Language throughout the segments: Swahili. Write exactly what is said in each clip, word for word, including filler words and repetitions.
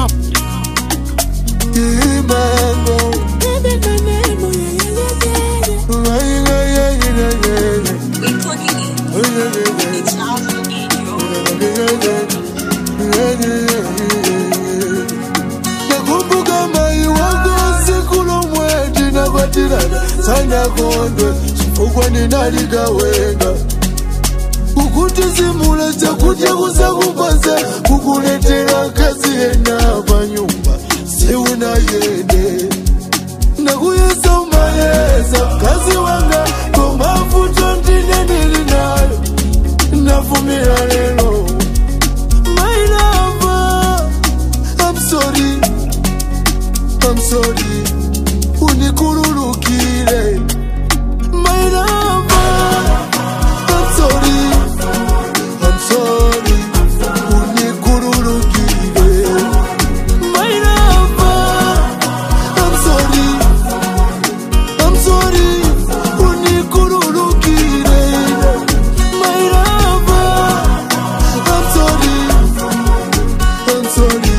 com. We cooking it. It's also nakumbuka mai wangu siku lomweti nabatirana sana kondwe chifukwa ninaligawenga kukutizimula chakudya kusakupaza kukuletera kazi yena panyumba siuna yende nakuyesa umayeza kazi wanga komafuto ndine nilinayo nafumira lelo. My lover, I'm sorry, I'm sorry, unikurulukire. My lover, I'm sorry, I'm sorry, unikurulukire. My lover, I'm sorry, I'm sorry, unikurulukire. My lover, I'm sorry, I'm sorry,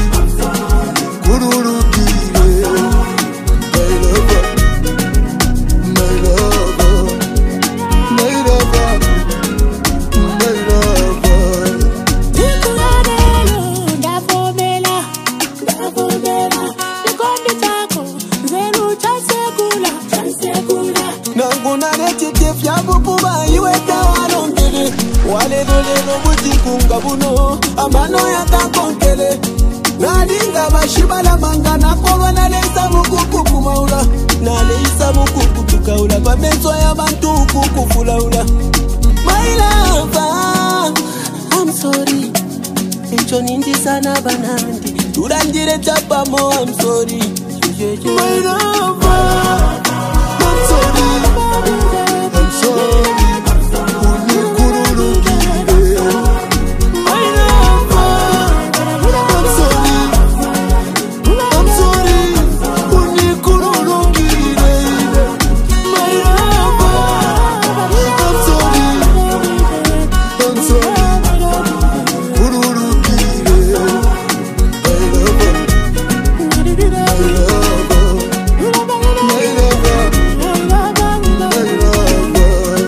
kurulukire. My lover, my lover, my lover, my lover. Tikuladelo, ndavomela, ndavomela. Nikondi chako, zenu chansekula, chansekula. Nanguna rechite fyabupuba iweta wanonkele walelolelo butikunga buno amano yatakonkele nalinga bashibala mangana kolwa nalesa mukuku kumaula nalesa mukuku tukaula pameso y'abantu kukufulaula. My lover, I'm sorry, echo nindi sana banandi turanjire chapamo. I'm sorry, my lover, I'm sorry, I'm sorry, unikurulukire. My lover, I'm sorry, I'm sorry, unikurulukire. My lover, I'm sorry, I'm sorry, kurulukire. My lover, my lover, my lover, my lover.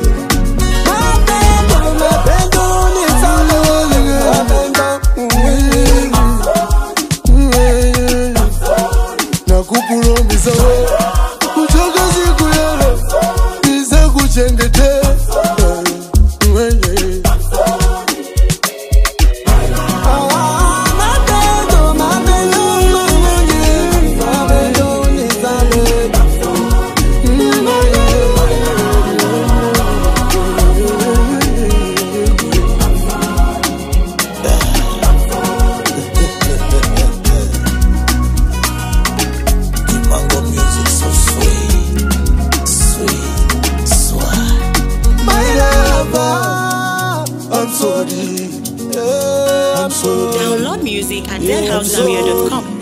Nakupromise we kutoka siku yale niza kuchengete. Mango music so sweet, sweet, sweet. My lover, I'm sorry, yeah, I'm sorry. Download music at dead house zambia dot com.